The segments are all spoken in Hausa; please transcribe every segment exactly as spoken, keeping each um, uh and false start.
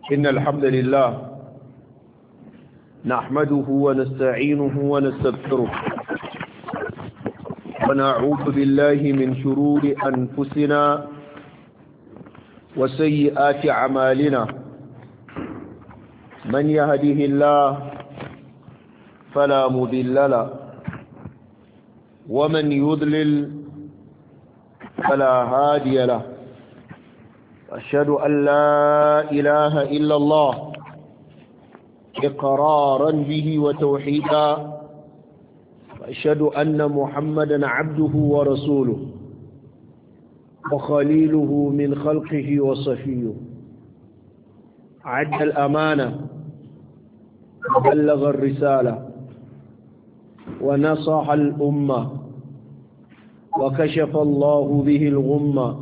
إن الحمد لله نحمده ونستعينه ونستغفره ونعوذ بالله من شرور أنفسنا وسيئات أعمالنا من يهده الله فلا مضل له ومن يضلل فلا هادي له. أشهد أن لا إله إلا الله إقرارا به وتوحيدا، وأشهد أن محمدا عبده ورسوله وخليله من خلقه وصفيه، عد الأمانة وبلغ الرسالة ونصح الأمة وكشف الله به الغمة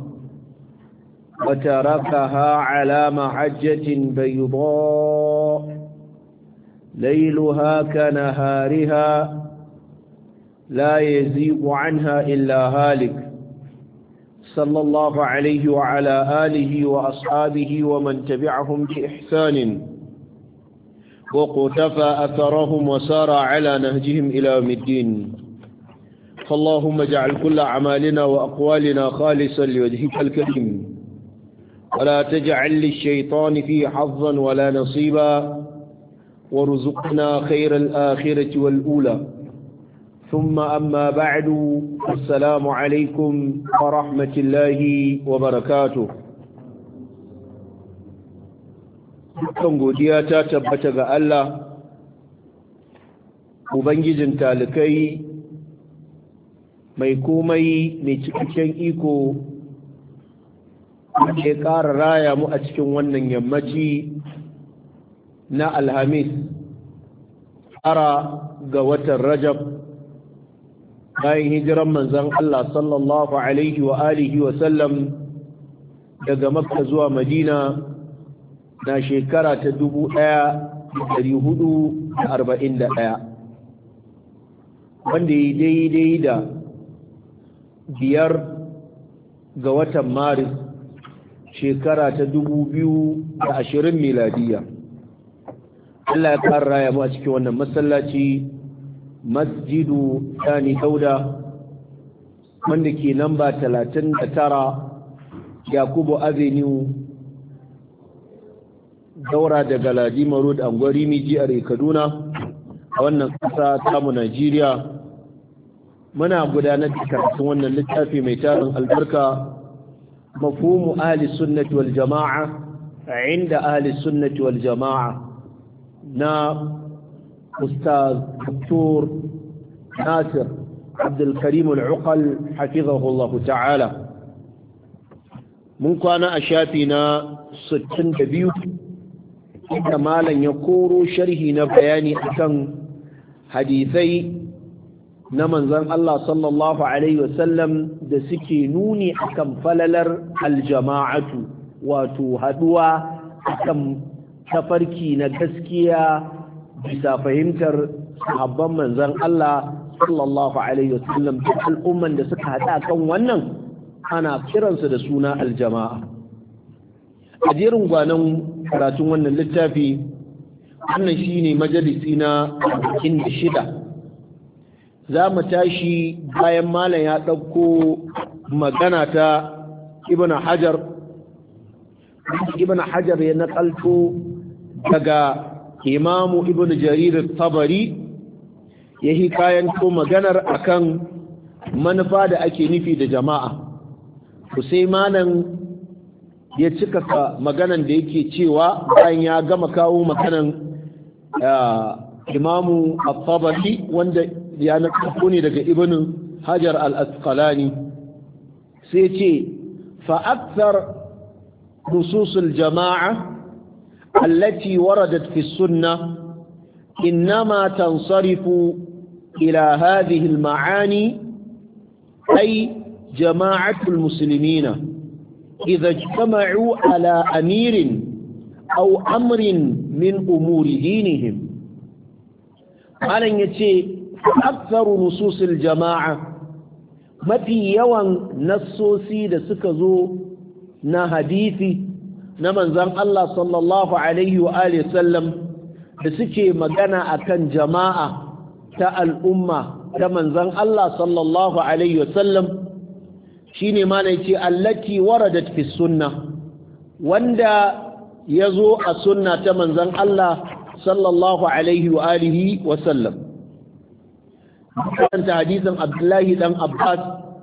وتركها على محجة بيضاء ليلها كنهارها لا يزيغ عنها إلا هالك، صلى الله عليه وعلى آله وأصحابه ومن تبعهم بإحسان وقتفى أثرهم وسار على نهجهم إلى يوم الدين. فاللهم اجعل كل أعمالنا وأقوالنا خالصا لوجهك الكريم، ولا تجعل للشيطان فيه حظا ولا نصيبا، وارزقنا خير الآخرة والأولى. ثم أما بعد، السلام عليكم ورحمة الله وبركاته. dukkan godiya ta tabbata ga Allah ubangijin talikai mai komai mai cikakken iko, ke ƙara raya mu a cikin wannan yammaci na alhamis tara ga watan rajab bayan hijiran manzon Allah sallallahu alaihi wa alihi wa sallam daga makka zuwa madina na shekara ta dubu ɗaya da ɗari hudu da arba'in da ɗaya, wanda ya daidai da biyar ga watan maris shekara ta dubu biyu da ashirin miladiya. Allah ya ƙara raya mu a cikin wannan masallaci masjidu Sani Dauda wanda ke namba talatin da tara Yakubu Avenue daura daga Ladima Road Angwarimi jihar Kaduna a wannan ƙasa tamu Najeriya. Muna gudanar da karatun wannan littafi mai tarin albarka مفهوم أهل السنة والجماعة عند أهل السنة والجماعة نا أستاذ دكتور ناصر عبد الكريم العقل حفظه الله تعالى. من كان أشافينا ستين دبيو كما لن يكوروا شرهنا بياني أكن حديثي na manzon Allah sallallahu alaihi wasallam da suke nuni akan falalar aljama'atu, wato haduwa akan tafarki na gaskiya bisa fahimtar sahabban manzon Allah sallallahu alaihi wasallam. al'umman da suka hada kan wannan ana kiransu da suna aljama'a. a jerin gwanon karatun wannan littafi, wannan shine majalisi na shida. za mu tashi bayan malam ya ɗauko magana ta ibn hajar ibn hajar ya naƙalto daga imamu ibn jarir tabari ya hikayanto maganar akan manufa da ake nufi da jama'a. to sai malam ya cika maganan da yake cewa bayan ya gama kawo maganan imamu at-tabari wanda ya naƙo ne daga ibn hajar al-asqalani, sai ce fa'akthar nususul jama'a allati waradat fi sunnah innama tansarifu ila hadhihi al-ma'ani ay jama'atu al-muslimina idha ijtama'u ala amirin aw amrin min umuri dinihim. malan yace أكثر نصوص الجماعة mafi yawan nassosi da suka zo na hadisi na manzon Allah sallallahu alaihi wa alihi sallam da suke magana akan jama'a ta al'umma ta manzon Allah sallallahu alaihi wa sallam shine ma ne ce allati waradat fi sunnah wanda yazo a sunna ta manzon Allah sallallahu alaihi wa alihi wa sallam karanta hadisin Abdullahi dan Abbas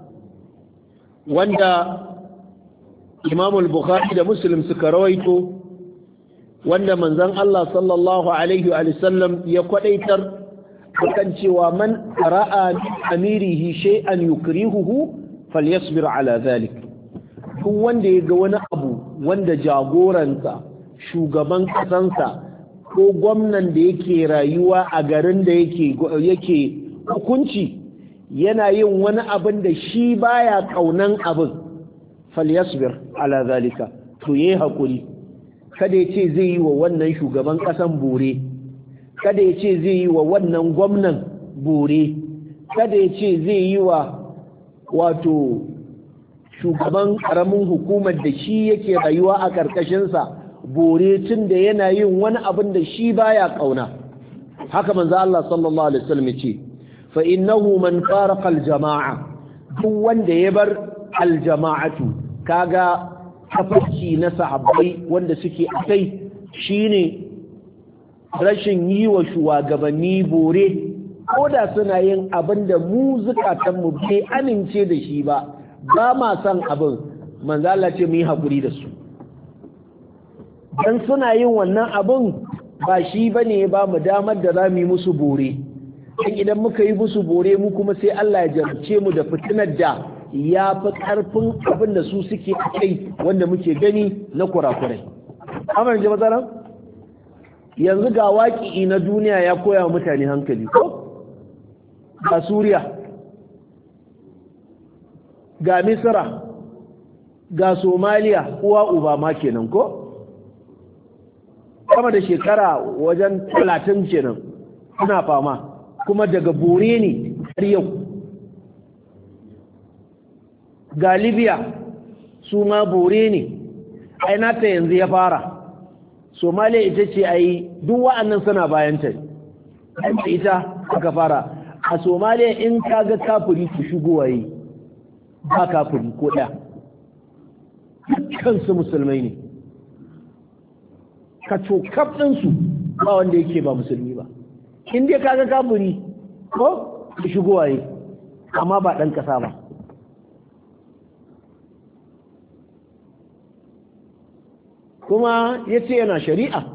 wanda Imam al-Bukhari da Muslim suka rawaito wanda manzon Allah sallallahu alaihi wa sallam ya kwadaitar kan cewa man ra'a amirihi shay'an yukrihuhu falyasbir ala dhalik duk wanda ya ga wani abu wanda jagoransa shugaban kasansa ko gwamnan da yake rayuwa a garin da yake yake hukunci yana yin wani abin da shi baya kaunan abin falyasbir ala zalika to yayi hakuri kada ya ce zai yi wa wannan shugaban kasan bore kada ya ce zai yi wa wannan gwamnan bore kada ya ce zai yi wa wato shugaban karamin hukumar da shi yake rayuwa a karkashinsa bore tun da yana yin wani abin da shi baya kauna haka manzo Allah sallallahu alaihi wasallam ya ce fa innahu man faraqa al-jama'a duk wanda ya bar al-jama'atu kaga tafarki na sahabbai wanda suke akai shine rashin yi wa shugabanni bore koda suna yin abin da mu zukatan mu bai amince da shi ba ba ma san abin manzo Allah ce mu yi hakuri da su dan suna yin wannan abin ba shi bane ba mu damar da za mu yi musu bore dan idan muka yi musu bore mu kuma sai Allah ya jarce mu da fitinar da ya fi karfin abin da su suke kai wanda muke gani na kurakurai amma ji matsalan yanzu ga waƙi na duniya ya koya wa mutane hankali ko ga Suriya ga Misra ga Somalia uwa uba ma kenan ko kama da shekara wajen talatin kenan suna fama kuma daga bore ne har yau ga Libya su ma bore ne ai nata yanzu ya fara Somalia ita ce ai duk wa'annan suna bayan ta ita aka fara a Somalia in kaga kafiri ku shigo waye ba kafiri ko ɗaya kansu musulmai ne ka cokaf ɗinsu ba wanda yake ba musulmi ba in dai kaga kafiri ko ku shigo waye amma ba ɗan ƙasa ba kuma ya ce yana shari'a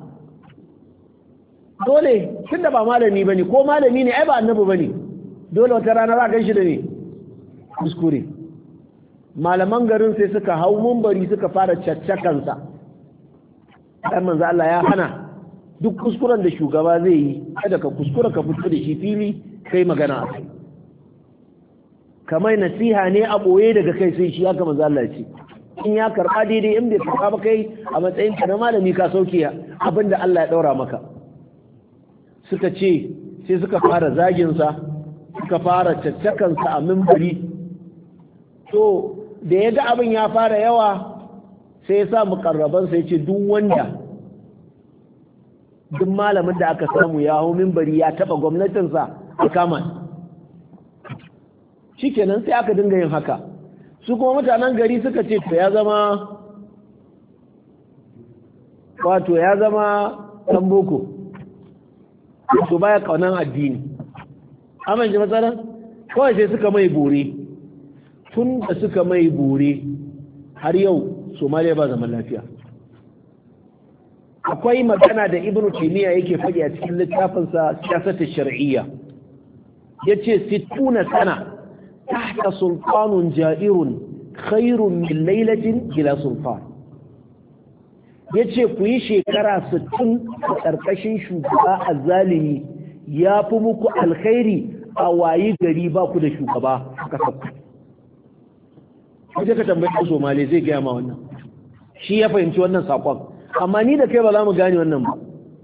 dole tun da ba malami ba ne ko malami ne ai ba annabi ba ne dole wata rana za a gan shi da ne kuskure malaman garin sai suka hau mumbari suka fara caccakansa ɗan manzo Allah ya hana duk kuskuren da shugaba zai yi kada ka kuskura ka fito da shi fili kai magana a kai kamar nasiha ne a ɓoye daga kai sai shi haka manzo Allah ya ce in ya karɓa daidai in bai karɓa ba kai a matsayin ka na malami ka sauke abinda Allah ya ɗaura maka suka ce sai suka fara zaginsa suka fara caccakansa a mimbari to da ya ga abin ya fara yawa sai ya sa mukarrabansa ya ce duk wanda duk malamin da aka samu ya hau mimbari ya taɓa gwamnatinsa a kama shikenan sai aka dinga yin haka su kuma mutanen gari suka ce to ya zama wato ya zama ɗan boko to baya kaunan addini amince matsalar kawai sai suka mai bore tun da suka mai bore har yau Somalia ba zaman lafiya akwai magana da Ibn Taymiyyah yake faɗi a cikin littafinsa siyasar shar'iyya yace sittuna sana tahta sultanun ja'irun khairun min lailatin ila sultan yace ku yi shekara sittin a ƙarƙashin shugaba azzalimi ya fi muku alkhairi a wayi gari ba ku da shugaba a ƙasar ku kaje ka tambayi ko Somali zai gaya ma wannan shi ya fahimci wannan sakon amma ni da kai ba za mu gane wannan ba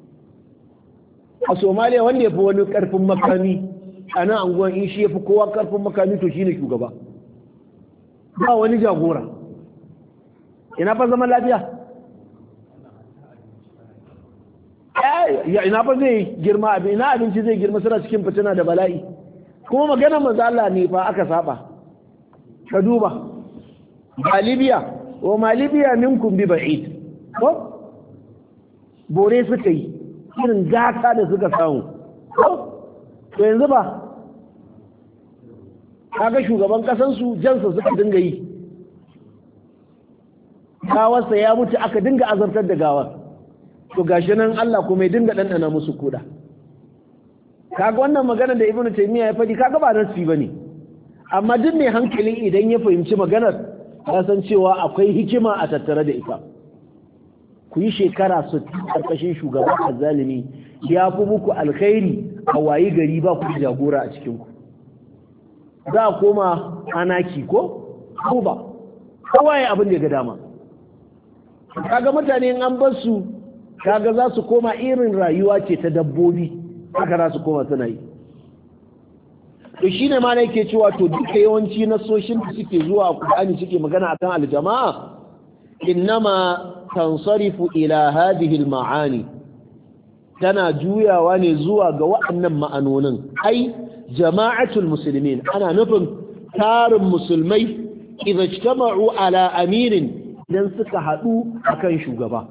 a Somalia wanda ya fi wani ƙarfin makami a nan anguwan in shi ya fi kowa ƙarfin makami to shine shugaba ba wani jagora ina fa zaman lafiya ya ina ba zai girma abin ina abinci zai girma suna cikin fitina da bala'i kuma maganar manzo Allah ne fa aka saba ka duba ba Libya wa ma Libya minkum bi ba'id ko bore suka yi irin gata da suka samu ko to yanzu ba kaga shugaban kasan su jansa suka dinga yi gawarsa ya mutu aka dinga azabtar da gawar to gashi nan Allah kuma ya dinga dandana musu kuda kaga wannan magana da Ibn Taymiyyah ya faɗi kaga ba nasi bane amma duk mai hankali idan ya fahimci maganar ya san cewa akwai hikima a tattare da ita ku yi shekara su karkashin shugaban azzalimi ya fi muku alkhairi a wayi gari ba ku jagora a cikin ku za a koma anaki ko ko ba kowa ya abin da ya ga dama kaga mutane in an bar su kaga za su koma irin rayuwa ce ta dabbobi haka za su koma suna yi to shine ma yake cewa to duka yawanci nasoshin da suke zuwa a Qur'ani suke magana akan aljama'a innama tansarifu ila hadhihi almaani tana juyawa ne zuwa ga waɗannan ma'anonin ai jama'atul muslimin ana nufin tarin musulmai idza ijtama'u ala amirin dan suka hadu akan shugaba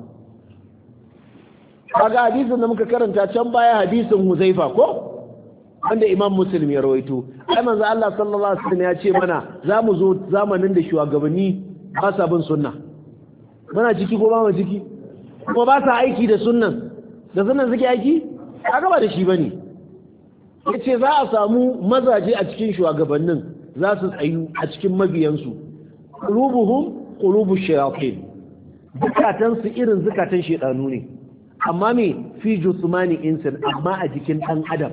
kaga hadisin da muka karanta can baya hadisin Huzaifa ko wanda Imam Muslim ya rawaito ai manzo Allah sallallahu alaihi wasallam ya ce mana zamu zo zamanin da shugabanni ba sa bin sunna muna ciki ko ba mu ciki kuma ba sa aiki da sunnan da sunnan suke aiki kaga ba da shi bane yace za a samu mazaje a cikin shugabannin za su tsayu a cikin mabiyansu qulubuhum qulubu shayatin zukatan su irin zukatan shedanu ne amma me fi jusmani insan amma a jikin dan adam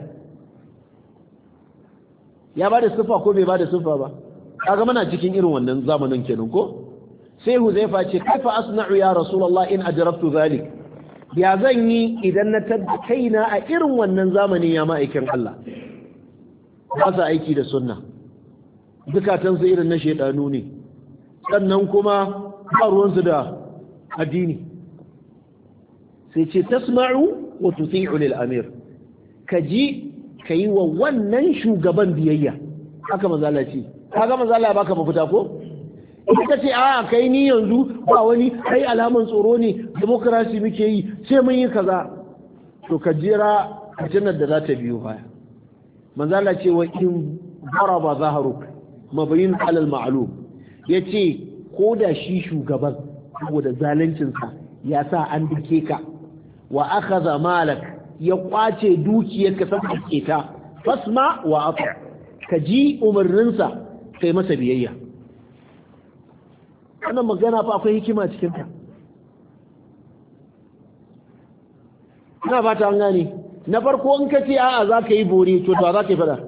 ya bada sifa ko bai bada sifa ba kaga muna cikin irin wannan zamanin kenan ko sai Huzaifa ce kaifa asna'u ya rasulullah in adraktu zalik ya zan yi idan na tada kaina a irin wannan zamanin ya ma'aikin Allah ba sa aiki da sunna zukatan su irin na shedanu ne sannan kuma ba ruwansu da addini sai ce tasma'u wa tuti'u lil amir kaji kai wa wannan shugaban biyayya haka manzo Allah ce kaga manzo Allah baka mafita ko ita ce a kai ni yanzu ba wani kai alaman tsoro ne demokrasi muke yi sai mun yi kaza to ka jira jannar da za ta biyo baya manzo Allah ce wa in daraba zahruk mabayin alal ma'lum yace ko da shi shugaban saboda zaluncin sa ya sa an dake ka wa akhadha malak ya kwace dukiyarka saboda keta fasma wa ati ka ji umarninsa kai masa biyayya wannan magana fa akwai hikima cikin ta ina fata an gane na farko in kace a'a za ka yi bore to to za ka yi fada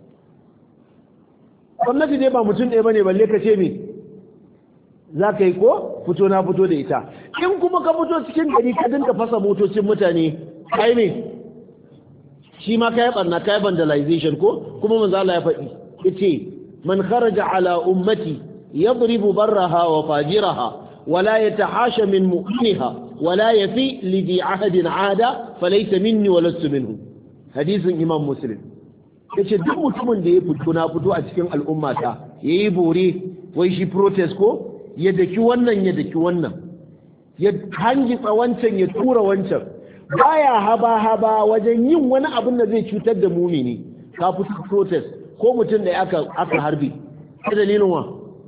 gwamnati dai ba mutum ɗaya bane balle ka ce me za ka yi ko fito na fito da ita in kuma ka fito cikin gari ka dinka fasa motocin mutane kai me shi ma kai barna kai vandalization ko kuma manzo Allah ya faɗi yace man kharaja ala ummati yadribu barraha wa fajiraha wala yatahasha min mu'minha wala yafi li di ahadin ada falaysa minni wa lastu minhu hadisin imam muslim yace duk mutumin da ya fito na fito a cikin al'ummata yayi bore wai shi protest ko ya daki wannan ya daki wannan ya hangi tsawancan ya tura wancan baya haba haba wajen yin wani abin da zai cutar da mumini ka fito protest ko mutum da aka aka harbi ta dalilin wa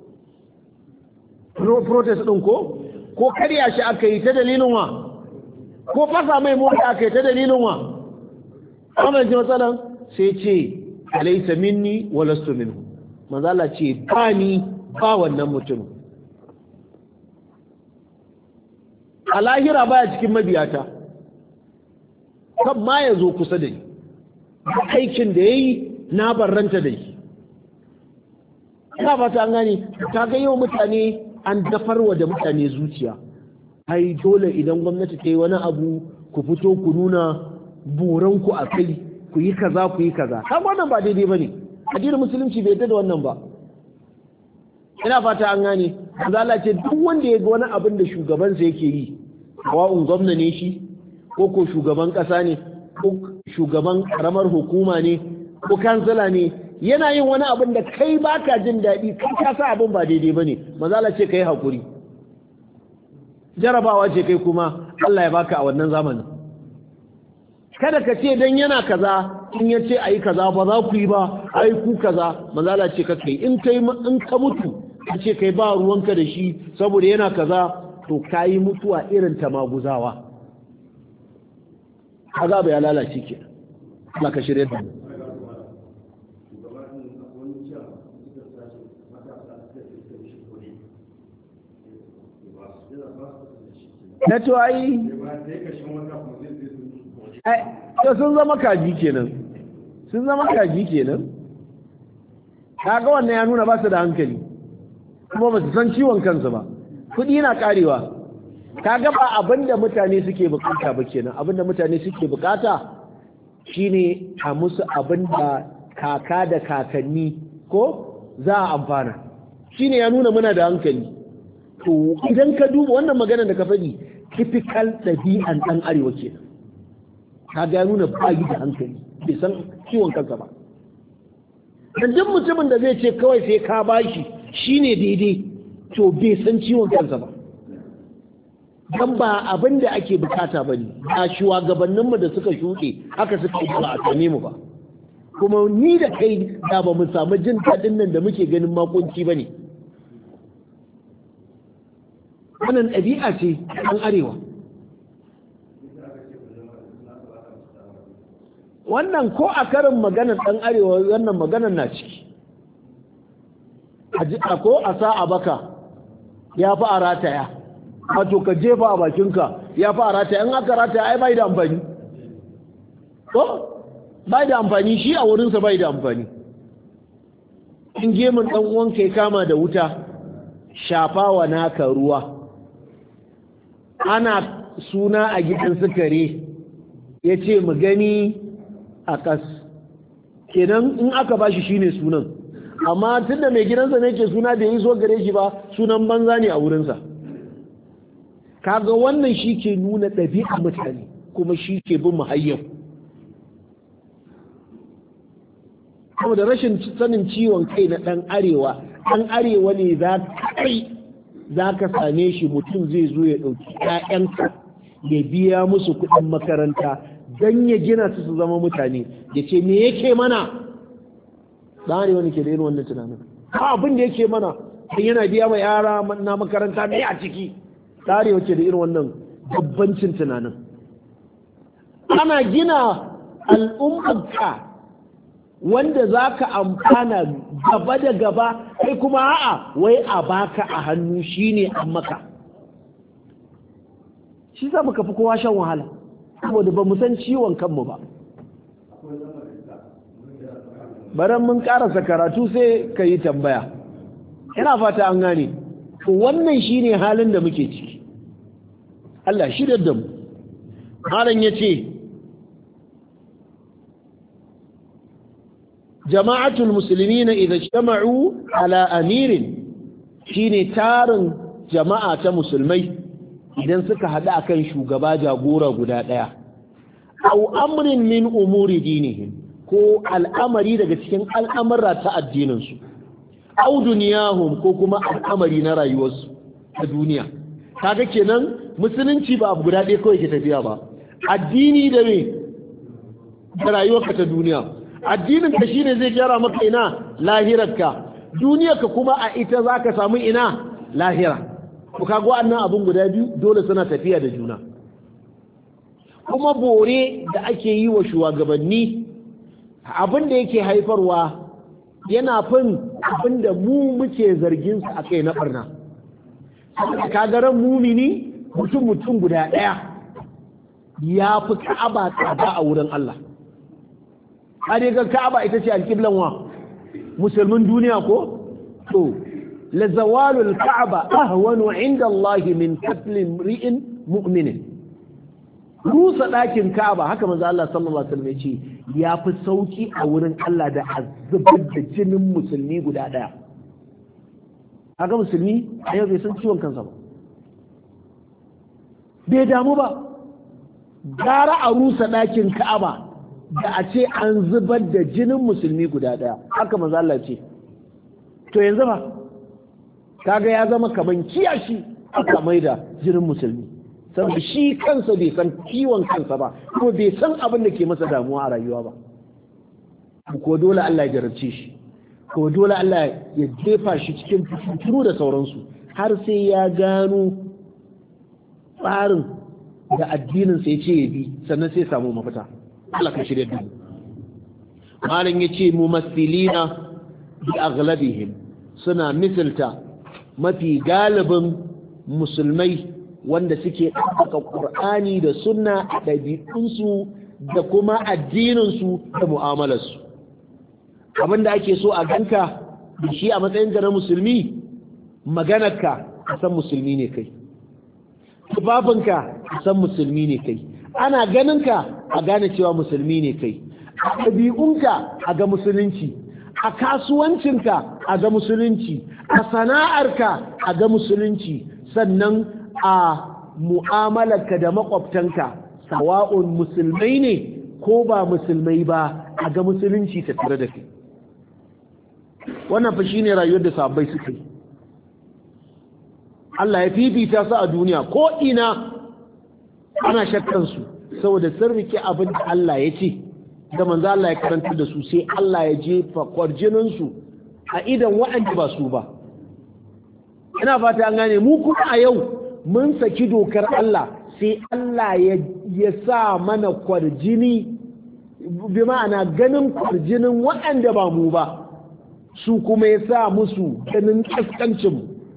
protest din ko ko karya shi aka yi ta dalilin wa ko fasa mai mota aka yi ta dalilin wa amma ji matsalan sai ce alaysa minni wa lastu minhu manzo Allah ce ba ni ba wannan mutum a lahira baya cikin mabiyata kan ma ya zo kusa da ni aikin da ya yi na barranta da shi ina fata an gane ta ga yau mutane an dafarwa da mutane zuciya ai dole idan gwamnati ta yi wani abu ku fito ku nuna buranku a kai ku yi kaza ku yi kaza kan wannan ba daidai ba ne addinin musulunci bai yadda da wannan ba ina fata an gane Allah ce duk wanda ya ga wani abin da shugabansa yake yi wa'un gwamna ne shi ko ko shugaban ƙasa ne ko shugaban ƙaramar hukuma ne ko kansila ne yana yin wani abin da kai baka jin daɗi kai ka sa abin ba daidai ba ne mazala ce ka yi haƙuri jarabawa ce kai kuma Allah ya baka a wannan zamanin kada ka ce dan yana kaza in ya ce ayi kaza ba za ku yi ba ai ku kaza mazala ce ka kai in kai in ka mutu ka ce kai ba ruwanka da shi saboda yana kaza to kayi mutuwa irin ta maguzawa kaza bai lalace ke Allah ka shirye da mu na to ai ai sun zama kaji kenan sun zama kaji kenan kaga wannan ya nuna ba su da hankali kuma ba su san ciwon kansu ba kudi na karewa kaga ba abinda mutane suke bukata ba kenan abinda mutane suke bukata shine a musu abinda kaka da kakanni ko za a amfana shine ya nuna muna da hankali to idan ka duba wannan magana da ka faɗi typical ɗabi'an ɗan arewa kenan kaga ya nuna ba yi da hankali bai san ciwon kansa ba dan duk mutumin da zai ce kawai sai ka bashi shine daidai to bai san ciwon kansa ba dan ba abin da ake bukata bane a shugabanninmu da suka shuɗe haka suka yi ba a same mu ba kuma ni da kai da ba mu samu jin daɗin nan da muke ganin makonci bane wannan ɗabi'a ce ɗan arewa wannan ko a karin maganar ɗan arewa wannan maganar na ciki a ko a sa a baka ya fi a rataya wato ka jefa a bakinka ya fi a rataya in aka rataya ai bai da amfani ko bai da amfani shi a wurinsa bai da amfani in gemun ɗan uwanka ya kama da wuta shafawa naka ruwa ana suna a gidan sukare ya ce mu gani a kas kenan in aka bashi shine sunan amma tunda mai gidansa ne ke suna da yi so gare shi ba sunan banza ne a wurinsa kaga wannan shi ke nuna ɗabi'a mutane kuma shi ke bin muhayyar kuma da rashin sanin ciwon kai na ɗan arewa ɗan arewa ne za kai za ka same shi mutum zai zo ya ɗauki ‘ya'yanka ya biya musu kuɗin makaranta don ya gina su su zama mutane ya ce me yake mana ɗan arewa ne ke da irin wannan tunanin ba abin da yake mana don yana biya ma yara na makaranta me a ciki ɗan arewa ke da irin wannan dabbancin tunanin ana gina al'ummarka wanda za ka amfana gaba da gaba kai kuma a'a wai a baka a hannu shine an maka shi za mu kafi kowa shan wahala saboda ba mu san ciwon kanmu ba baran mun karasa karatu sai ka yi tambaya ina fata an gane to wannan shine halin da muke ciki Allah shi da mu malam yace jama'atul muslimina idza ijtama'u ala amirin shine tarin jama'a ta musulmai idan suka hadu akan shugaba jagora guda daya aw amrin min umuri dinihim ko al'amari daga cikin al'amura ta addinin su aw duniyahum ko kuma al'amari na rayuwarsu ta duniya kaga kenan musulunci ba abu guda ɗaya kawai ke tafiya ba addini da me da rayuwarka ta duniya addinin ka shine zai gyara maka ina lahirarka duniyarka kuma a ita zaka samu ina lahira ku kago annan abun guda biyu dole suna tafiya da juna kuma bore da ake yi wa shugabanni abin da yake haifarwa yana fin abin da mu muke zargin su akai na barna kaga ran mumini mutum mutum guda daya ya fi ka'aba tsada a wurin Allah ga Ka'aba ita ce alƙiblan wa musulmin duniya ko to la zawalul Ka'aba ahwanu inda Allah min qatl imri'in mu'min rusa dakin Ka'aba haka manzo Allah sallallahu alaihi wasallam ya ce ya fi sauki a wurin Allah da azubar da jinin musulmi guda daya kaga musulmi a yau bai san ciwon kansa ba bai damu ba gara a rusa ɗakin Ka'aba da a ce an zubar da jinin musulmi guda ɗaya haka manzo Allah ce to yanzu ba kaga ya zama kaman kiyashi aka maida jinin musulmi saboda shi kansa bai san kiwon kansa ba kuma bai san abin da ke masa damuwa a rayuwa ba ko dole Allah ya jarabce shi ko dole Allah ya jefa shi cikin fitinu da sauransu har sai ya gano tsarin da addinin sai ce ya bi sannan sai samu mafita Allah ka shirya da malam yace mumassilina bi aghlabihim suna misalta mafi galibin musulmai wanda suke ɗaukaka Qur'ani da sunna a ɗabi'unsu da kuma addininsu da mu'amalarsu abinda ake so a ganka da shi a matsayinka na musulmi maganarka a san musulmi ne kai tufafinka a san musulmi ne kai ana ganinka a gane cewa musulmi ne kai a ɗabi'unka a ga musulunci a kasuwancinka a ga musulunci a sana'arka a ga musulunci sannan a mu'amalarka da makwabtanka sawa'un musulmai ne ko ba musulmai ba a ga musulunci ta tare da kai wannan fa shine rayuwar da sahabbai suka yi Allah ya fifita su a duniya ko ina ana shakkan su saboda sun rike abin da Allah ya ce da manzo Allah ya karanta da su sai Allah ya jefa kwarjinin su a idan waɗanda ba su ba ina fata an gane mu kuma a yau mun saki dokar Allah sai Allah ya ya sa mana kwarjini bi ma'ana ganin kwarjinin waɗanda ba mu ba su kuma ya sa musu ganin kaskancin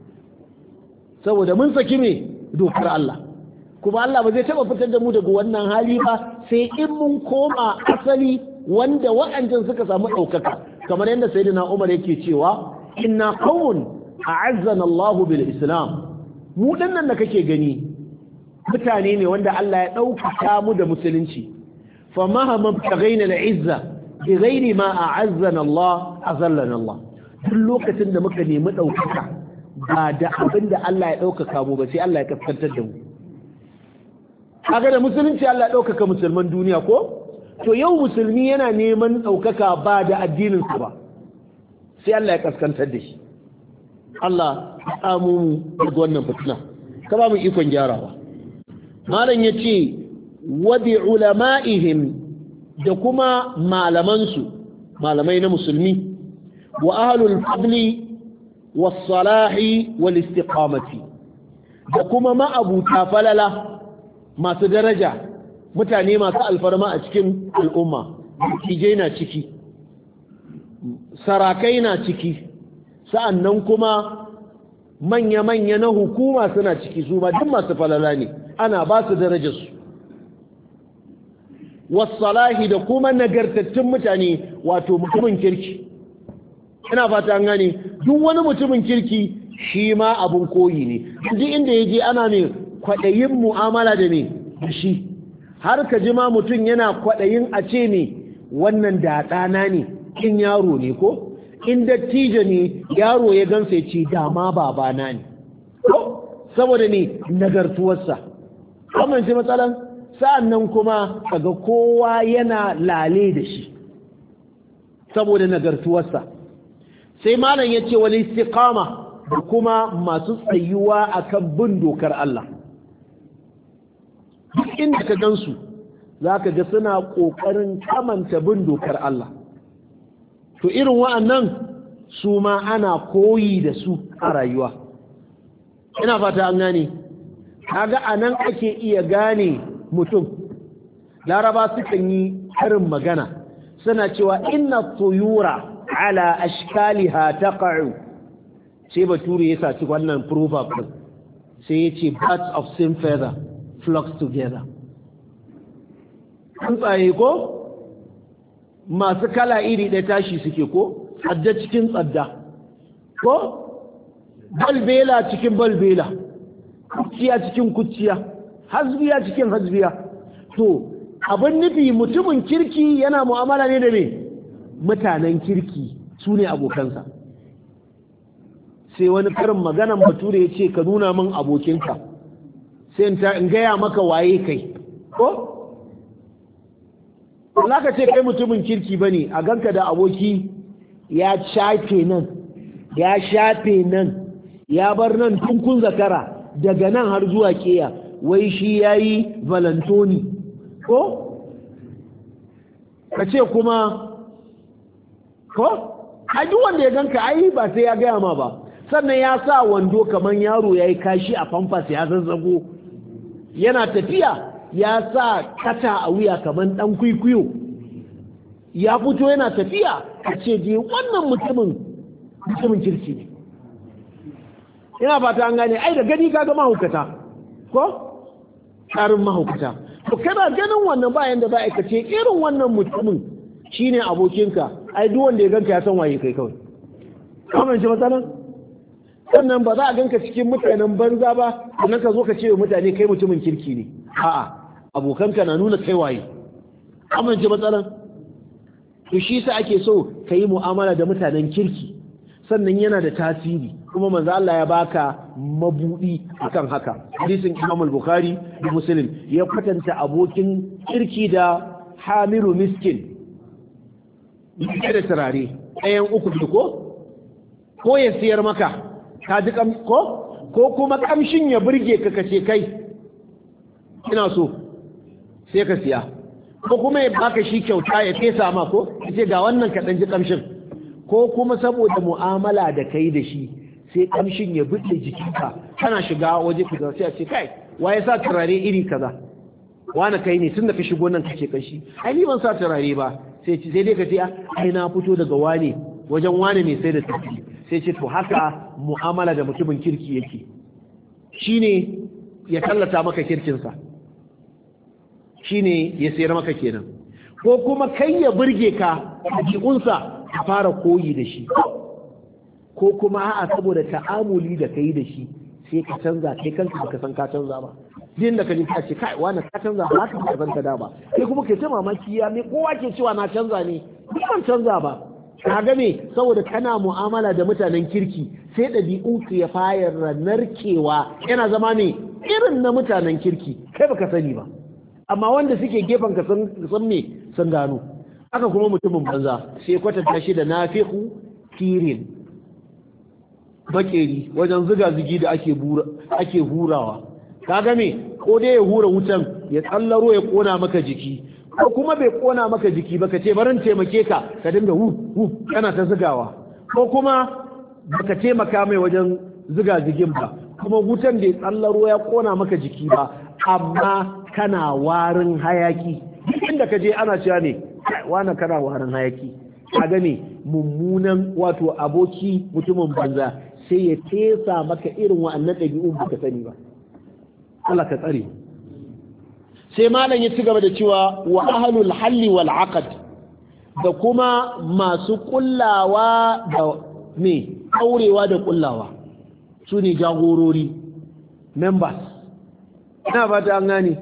saboda mun saki me dokar Allah kuma Allah ba zai taba fitar da mu daga wannan hali ba sai in mun koma asali wanda waɗancan suka samu ɗaukaka kamar yadda sayyidina Umar yake cewa inna qawmun a'azzana Allahu bil Islam mu dinnan da kake gani mutane ne wanda Allah ya ɗaukaka mu da musulunci fa mahama tagaina al-izza bi ghairi ma a'azzana Allah azallana Allah duk lokacin da muka nemi ɗaukaka ba da abin da Allah ya ɗaukaka mu ba sai Allah ya kaskantar da mu kaga da musulunci Allah ya ɗaukaka musulman duniya ko to yau musulmi yana neman ɗaukaka ba da addininsa ba sai Allah ya kaskantar da shi Allah ya samu mu daga wannan fitina ka ba mu ikon gyarawa malam yace wa bi ulama'ihim da kuma malamansu malamai na musulmi wa ahlul fadli was salahi wal istiqamati da kuma ma'abuta falala masu daraja mutane masu alfarma a cikin al'umma kijai na ciki sarakai na ciki sa'annan kuma manya-manya na hukuma suna ciki su ma duk masu falala ne ana ba su darajarsu wasalahi da kuma nagartattun mutane wato mutumin kirki ina fata an gane duk wani mutumin kirki shi ma abun koyi ne duk inda ya je ana mai kwaɗayin mu'amala da ne da shi har ka ji ma mutum yana kwaɗayin a ce ne wannan da ɗana ne in yaro ne ko in dattijo ne yaro ya gansa ya ce dama babana ne ko saboda ne nagartuwarsa amince matsalan sa'annan kuma kaga kowa yana lale da shi saboda nagartuwarsa sai malam ya ce wani istiqama da kuma masu tsayuwa akan bin dokar Allah duk inda ka gansu za ka ga suna ƙoƙarin kamanta bin dokar Allah to irin wa'annan su ma ana koyi da su a rayuwa ina fata an gane kaga anan ake iya gane mutum laraba sukan yi karin magana suna cewa inna tuyura ala ashkaliha taqa'u sai bature ya saci wannan proverb din sai ya ce birds of same feather flock together tsuntsaye ko masu kala iri ɗaya tashi suke ko tsadda cikin tsadda ko balbela cikin balbela kuciya cikin kuciya hasbiya cikin hasbiya to abin nufi mutumin kirki yana mu'amala ne da me mutanen kirki su ne abokansa sai wani karin maganan bature ya ce ka nuna min abokinka sai in gaya maka waye kai ko Allah ka ce kai mutumin kirki bane a ganka da aboki ya shafe nan ya shafe nan ya bar nan tun kun zakara daga nan har zuwa keya wai shi yayi valentoni ko ka ce kuma ko a duk wanda ya ganka ai ba sai ya gaya ma ba sannan ya sa wando kaman yaro yayi kashi a famfas ya zazzago yana tafiya ya sa kata a wuya kaman dan kwikwiyo ya fito yana tafiya ka ce je wannan mutumin mutumin kirki ne ina fata an gane ai da gani kaga mahaukata ko tsarin mahaukata to kana ganin wannan bayan da za a kace irin wannan mutumin shine abokinka ai duk wanda ya ganka ya san waye kai kawai kamar shi matsalan sannan ba za a ganka cikin mutanen banza ba sannan ka zo ka ce wa mutane kai mutumin kirki ne a'a abokanka na nuna kai waye kamar shi matsalan to shi sa ake so ka yi mu'amala da mutanen kirki sannan yana da tasiri kuma manzo Allah ya baka mabudi akan haka hadisin Imam al-Bukhari da Muslim ya kwatanta abokin kirki da hamilu miskin da turare ɗayan uku ko ko ya siyar maka ka ji ko ko kuma kamshin ya burge ka kace kai ina so sai ka siya ko kuma ya baka shi kyauta ya fesa ma ko yace ga wannan ka dan ji kamshin ko kuma saboda mu'amala da kai da shi sai kamshin ya buɗe jikinka kana shiga waje ka sai a ce kai waye sa turare iri kaza wani kai ne tunda ka shigo nan kake kashi ai ni ban sa turare ba sai sai dai ka ce ai na fito daga wane wajen wane mai sai da tafi sai ce to haka mu'amala da mutumin kirki yake shine ya tallata maka kirkinsa shine ya sayar maka kenan ko kuma kai ya burge ka jikunsa ka fara koyi da shi ko kuma a'a saboda ta'amuli da kai da shi sai ka canza kai kanka baka san ka canza ba din da ka ji ka ce kai wani ka canza ba ka san ka da ba kai kuma kai ta mamaki ya me kowa ke cewa na canza ne ni ban canza ba ka ga me saboda kana mu'amala da mutanen kirki sai ɗabi'unku ya fara narkewa yana zama ne irin na mutanen kirki kai baka sani ba amma wanda suke gefen ka san me sun gano haka kuma mutumin banza sai kwatanta shi da nafihu kirin bakeri wajen zuga zugi da ake bura ake hurawa kaga me ko dai ya hura wutan ya tsallaro ya kona maka jiki ko kuma bai kona maka jiki ba ka ce barin taimake ka ka dinga hu hu kana ta zugawa ko kuma baka taimaka mai wajen zuga zugin ba kuma wutan da ya tsallaro ya kona maka jiki ba amma kana warin hayaki inda ka je ana cewa ne wani kana warin hayaki kaga ne mummunan wato aboki mutumin banza sai ya tesa maka irin wa'annan ɗabi'un ba ka sani ba Allah ka tsare sai malam ya ci gaba da cewa wa ahlul halli wal aqd da kuma masu kullawa da me aurewa da kullawa su ne jagorori members ina ba ta an gane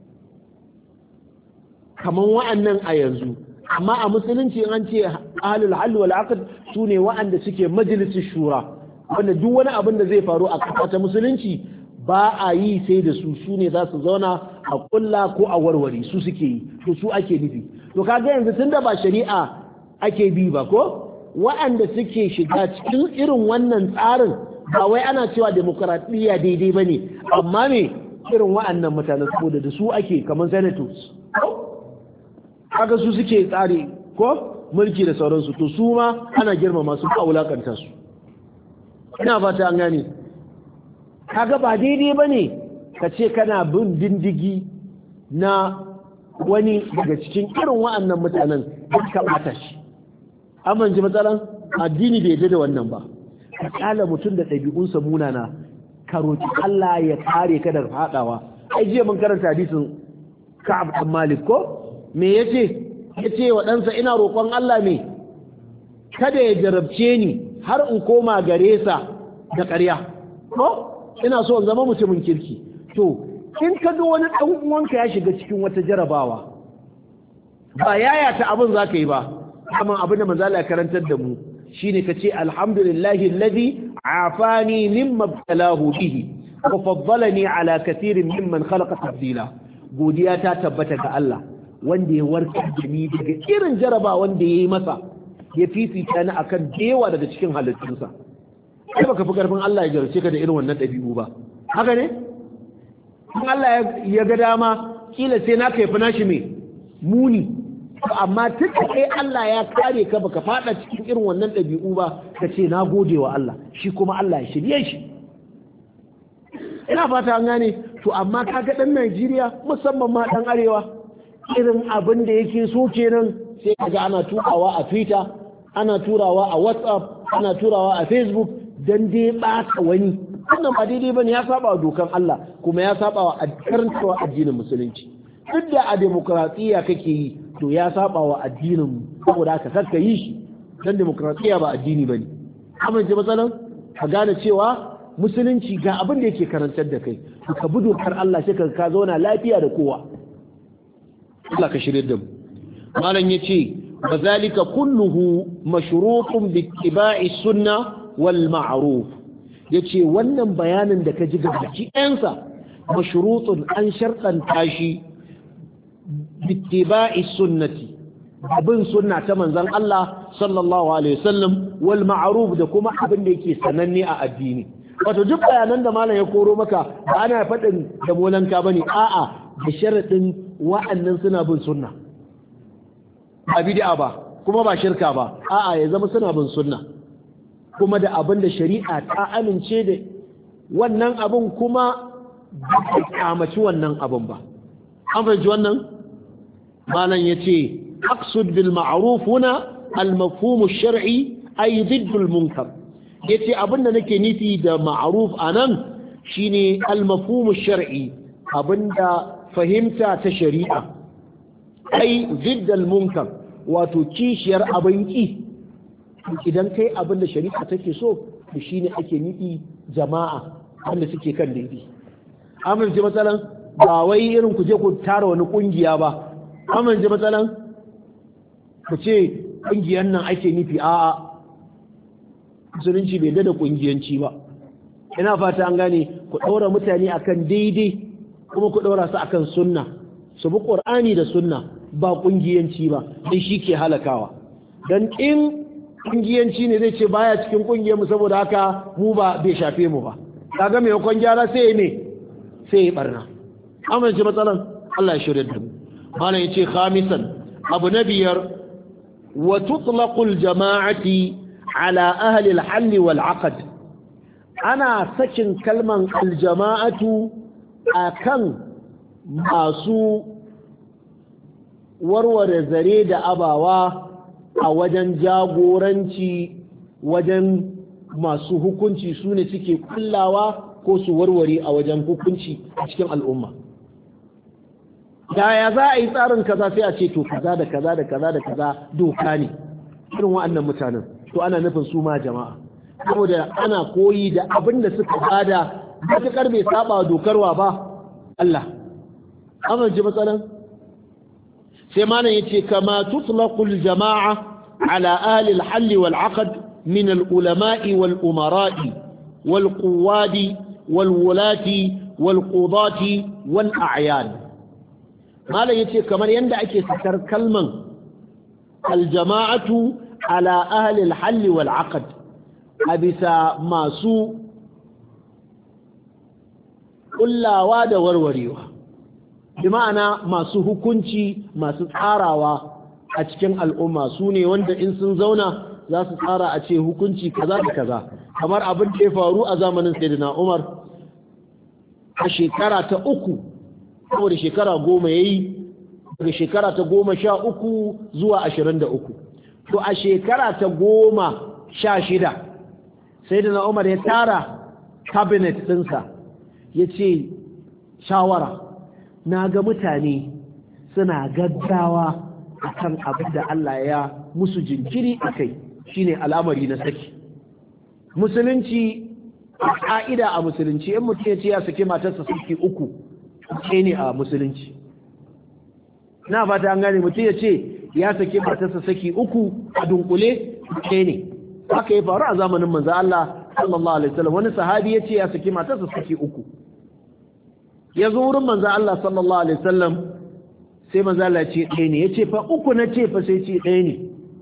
kaman wa'annan a yanzu amma a musulunci an ce ahlul halli wal aqd su ne wa'anda suke majalisin shura wanda duk wani abin da zai faru a kafa ta musulunci ba a yi sai da su su ne za su zauna a kulla ko a warware su suke yi to su ake nufi to kaga yanzu tunda ba shari'a ake bi ba ko wa'anda suke shiga cikin irin wannan tsarin ba wai ana cewa demokradiyya daidai bane amma ne irin wa'annan mutane saboda da su ake kamar senators kaga su suke tsari ko mulki da sauransu to su ma ana girmama su ba wulakanta su ina fata an gane kaga ba daidai bane ka ce kana bin dindigi na wani daga cikin irin wa'annan mutanen da ka bata shi amma ji matsalan addini bai da wannan ba ka kala mutum da ɗabi'unsa munana ka roki Allah ya kare ka daga fadawa ai jiya mun karanta hadisin Ka'ab bin Malik ko me yace yace wa ɗansa ina roƙon Allah me kada ya jarabce ni har in koma gare sa da ƙarya ko ina so in zama mutumin kirki to in ka ga wani ɗan uwanka ya shiga cikin wata jarabawa ba yaya ta abin zaka yi ba amma abin da manzo Allah ya karantar da mu shine kace alhamdulillahi alladhi afani mimma ibtalahu bihi wa faddalani ala kathirin mimman khalaqa tabdila godiya ta tabbata ga Allah wanda ya warkar da ni daga irin jaraba wanda ya yi masa ya fifita ni akan dewa daga cikin halittunsa kai baka fi karfin Allah ya jarce ka da irin wannan ɗabi'u ba haka ne in Allah ya ga dama kila sai na kai fi nashi mai muni amma tun da kai Allah ya kare ka baka fada cikin irin wannan ɗabi'u ba ka ce na gode wa Allah shi kuma Allah ya shirye shi ina fata an gane to amma kaga dan Najeriya musamman ma dan arewa irin abin da yake so kenan sai kaga ana turawa a Twitter ana turawa a WhatsApp ana turawa a Facebook dan dai bata wani wannan ba daidai bane ya saba wa dokan Allah kuma ya saba wa karantawa addinin musulunci duk da a demokratiya kake yi to ya saba wa addinin saboda haka sarka yi shi dan demokratiya ba addini bane amince matsalan ka gane cewa musulunci ga abin da yake karantar da kai ka bi dokar Allah sai ka ka zauna lafiya da kowa Allah ka shirye da mu malam yace bazalika kulluhu mashrutun bi ittiba'i sunna wal ma'ruf yace wannan bayanin da ka ji gabaki ɗansa mashrutun an sharɗanta shi bi ittiba'i sunnati abin sunna ta manzon Allah sallallahu alaihi wasallam wal ma'ruf da kuma abin da yake sananne a addini wato duk bayanan da malam ya koro maka ba ana faɗin da molanka bane a'a da sharadin wa'annan suna bin sunna ba bid'a ba kuma ba shirka ba a'a ya zama suna bin sunna kuma da abin da shari'a ta amince da wannan abin kuma ba kamaci wannan abin ba an fahimci wannan malam yace aqsud bil ma'ruf huna al mafhum ash-shar'i ay ضد al-munkar yace abinda nake nufi da ma'ruf anan shine al-mafhum ash-shar'i abinda fahimta ta shari'a ai ضد al-munkar wato kishiyar abin ki idan kai abinda shari'a take so to shine ake nufi jama'a wanda suke kan daidai amince matsalan ba wai irin ku je ku tara wani kungiya ba amince matsalan ku ce kungiyar nan ake nufi a'a musulunci bai da kungiyanci ba ina fata an gane ku ɗaura mutane akan daidai kuma ku ɗaura su akan sunna su bi qur'ani da sunna ba kungiyanci ba dan shi ke halakawa dan in kungiyanci ne zai ce baya cikin kungiyar mu saboda haka mu ba bai shafe mu ba kaga me yakon gyara sai ne sai ya barna amince matsalan Allah ya shirye da mu malam yace khamisan abu na biyar wa tutlaqul jama'ati ala ahli al-hall wal 'aqd ana sakin kalman al-jama'atu akan masu warware zare da abawa a wajen jagoranci wajen masu hukunci su ne suke kullawa ko su warware a wajen hukunci a cikin al'umma yaya za a yi tsarin kaza sai a ce to kaza da kaza da kaza da kaza doka ne irin wa'annan mutanen to ana nufin su ma jama'a saboda ana koyi da abin da suka bada matuƙar bai saba dokarwa ba Allah amince matsalan sai malam yace kama tutlaqul jama'a ala ahli al-hall wal 'aqd min al-ulama'i wal umara'i wal quwadi wal wulati wal qudati wal a'yan malam yace kamar yanda ake sakar kalman al-jama'atu ala ahli al-hall wal 'aqd abisa masu kullawa da warwarewa bi ma'ana masu hukunci masu tsarawa a cikin al'umma su ne wanda in sun zauna za su tsara a ce hukunci kaza da kaza kamar abin da ya faru a zamanin sayyidina Umar a shekara ta uku saboda shekara goma yayi daga shekara ta goma sha uku zuwa ashirin da uku to a shekara ta goma sha shida sayyidina Umar ya tara cabinet ɗinsa ya ce shawara na ga mutane suna gaggawa a kan abin da Allah ya musu jinkiri a kai shine al'amari na saki musulunci a ƙa'ida a musulunci in mutum ya ce ya saki matarsa saki uku ce ne a musulunci na fata an gane mutum ya ce ya saki matarsa saki uku a dunkule ce ne haka ya faru a zamanin manzo Allah sallallahu alaihi wasallam wani sahabi ya ce ya saki matarsa saki uku ya zo wurin manzo Allah sallallahu alaihi wasallam sai manzo Allah ce ɗaya ne yace fa uku na ce fa sai ce ɗaya ne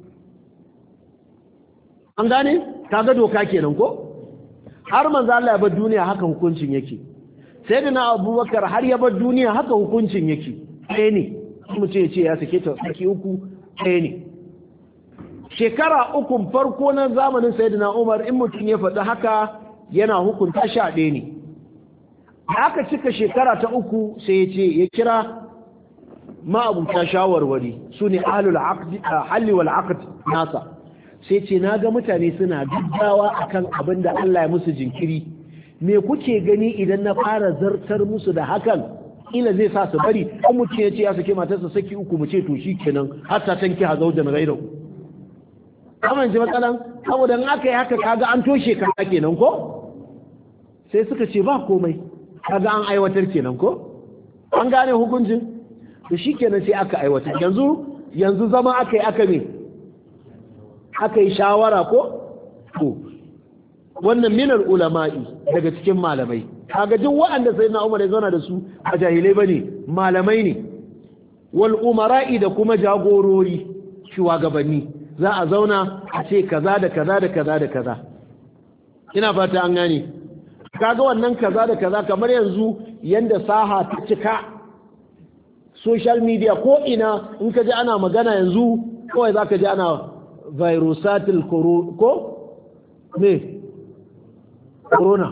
an gane kaga doka kenan ko har manzo Allah ya bar duniya haka hukuncin yake sayyidina Abubakar har ya bar duniya haka hukuncin yake ɗaya ne mu ce ce ya sake ta saki uku ɗaya ne shekara uku farko na zamanin sayyidina Umar in mutum ya faɗi haka yana hukunta sha ɗaya ne da aka cika shekara ta uku sai ya ce ya kira ma'abuta shawarwari su ne ahlul halli wal aqd nasa sai ce na ga mutane suna gaggawa akan abin da Allah ya musu jinkiri me kuke gani idan na fara zartar musu da hakan ila zai sa su bari an mutum ya ce ya sake matarsa saki uku mu ce to shi kenan hatta tanki ha zaujan gairau kamar ji matsalan saboda in aka yi haka kaga an toshe ka kenan ko sai suka ce ba komai kaga an aiwatar kenan ko an gane hukuncin to shikenan sai aka aiwatar yanzu yanzu zama aka yi aka ne aka yi shawara ko to wannan minar ulama'i daga cikin malamai kaga duk waɗanda sai na Umar ya zauna da su a jahilai bane malamai ne wal umara'i da kuma jagorori shugabanni za a zauna a ce kaza da kaza da kaza da kaza ina fata an gane kaga wannan kaza da kaza kamar yanzu yanda saha ta cika social media ko ina in ka ji ana magana yanzu kawai za ka ji ana virusatil ko ne corona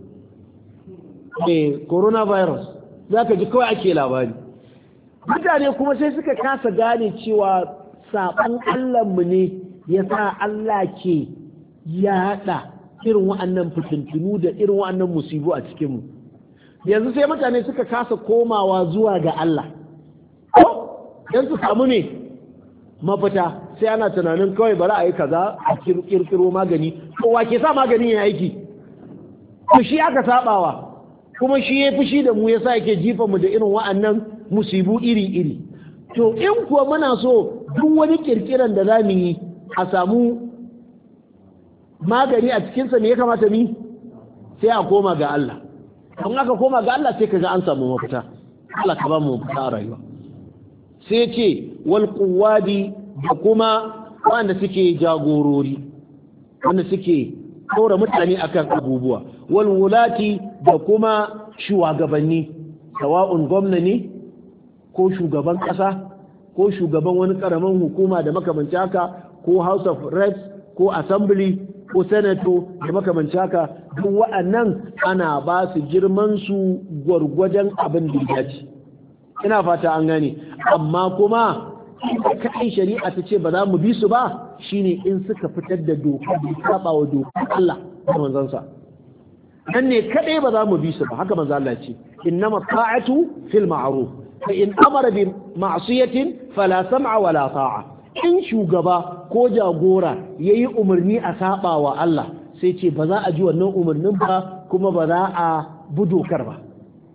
ne coronavirus za ka ji kawai ake labari mutane kuma sai suka kasa gane cewa saɓan Allahnmu ne ya sa Allah ke yaɗa irin wa'annan fitintunu da irin wa'annan musibu a cikinmu yanzu sai mutane suka kasa komawa zuwa ga Allah ko don su samu ne mafita sai ana tunanin kawai bari a yi kaza a kirkiro magani kowa ke sa magani ya aiki to shi aka sabawa kuma shi ya fushi da mu yasa yake jifa mu da irin wa'annan musibu iri-iri to in kuwa muna so duk wani kirkiran da za mu yi a samu magani a cikinsa ne ya kamata mi sai a koma ga Allah don aka koma ga Allah sai ka ga an samu mafita Allah ka ba mu mafita a rayuwa sai ce wal quwadi da kuma wanda suke jagorori wanda suke kora mutane akan abubuwa wal wulati da kuma shugabanni sawa'un gwamna ne ko shugaban kasa ko shugaban wani karamin hukuma da makamanci haka ko house of reps ko assembly ko senator da makamanci haka duk wa'annan ana ba su girman su gwargwadon abin da ya ci ina fata an gane amma kuma kai shari'a ta ce ba za mu bi su ba shine in suka fitar da doka da saba wa dokar Allah da manzansa dan ne kadai ba za mu bi su ba haka manzo Allah ce innama ta'atu fil ma'ruf fa in amara bi ma'siyatin fala sam'a wala ta'a in shugaba ko jagora yayi umarni a saba wa Allah sai ce ba za a ji wannan umarnin ba kuma ba za a bi dokar ba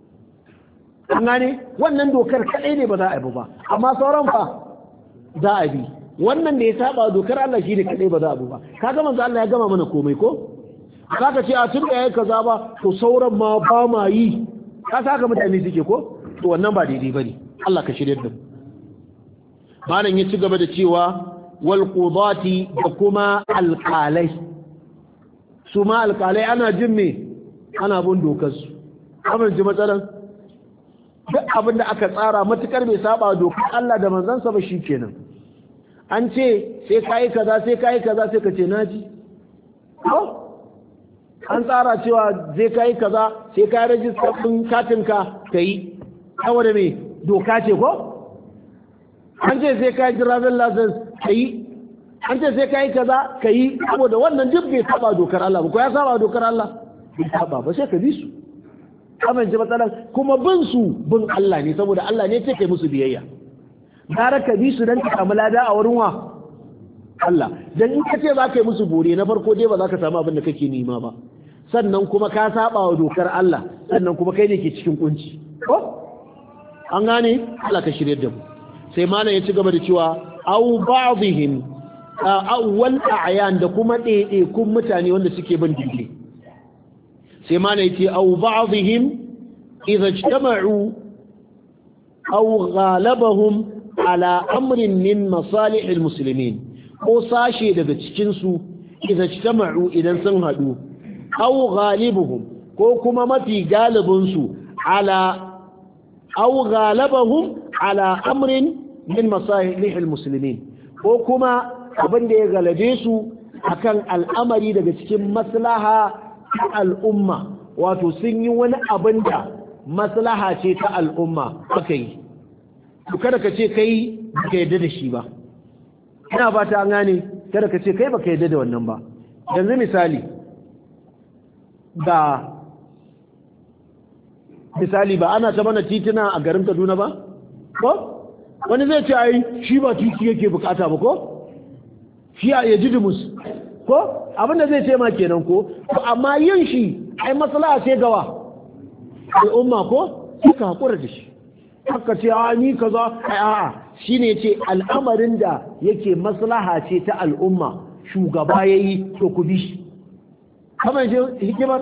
an gane wannan dokar kadai ne ba za a bi ba amma sauran fa za a bi wannan da ya saba dokar Allah shi ne kadai ba za a bi ba kaga manzo Allah ya gama mana komai ko zaka ce a tun da yayi kaza ba to sauran ma ba ma yi ka saka mutane suke ko to wannan ba daidai bane Allah ka shirye da mu malam ya ci gaba da cewa wal qudati da kuma alqalai su ma alqalai ana jin me ana bin dokar su kamar ji matsalan duk abin da aka tsara matukar bai saba dokar Allah da manzansa ba shikenan an ce sai kai kaza sai kai kaza sai ka ce naji ko an tsara cewa zai kai kaza sai kai register din katinka kai saboda me doka ce ko an ce sai kai driving license kai an ce sai kai kaza kai saboda wannan duk bai saba dokar Allah ba ko ya saba dokar Allah bai saba ba sai ka bi su amince matsalar kuma bin su bin Allah ne saboda Allah ne ce kai musu biyayya gara ka bi su dan ka samu lada a wurin wa Allah dan in ka ce za ka yi musu bore na farko dai ba za ka samu abin da kake nema ba sannan kuma ka saba wa dokar Allah sannan kuma kai ne ke cikin kunci ko an gane Allah ka shirye da mu sai malam ya ci gaba da cewa au ba'dihim awwal a'yan da kuma ɗaiɗe kun mutane wanda suke bin dinde sai malam ya ce au ba'dihim idza ijtama'u aw ghalabahum ala amrin min masalih almuslimin ko sashe daga cikin su idan ijtama'u idan sun hadu aw ghalibuhum ko kuma mafi galibin su ala aw ghalabahum ala amrin min masalih almuslimin ko kuma abin da ya galabe su akan al'amari daga cikin maslaha ta al'umma wato sun yi wani abin da maslaha ce ta al'umma aka yi to kada ka ce kai baka yadda da shi ba ina fata an gane kada ka ce kai baka yadda da wannan ba yanzu misali da misali ba ana ta mana titina a garin Kaduna ba ko wani zai ce ai shi ba titi yake bukata ba ko shi ya ji dumus ko abinda zai ce ma kenan ko to amma yin shi ai maslaha ce gawa al'umma ko suka hakura da shi haka ce a ni kaza ai a'a shine ce al'amarin da yake maslaha ce ta al'umma shugaba yayi to ku bi shi kamar shi hikimar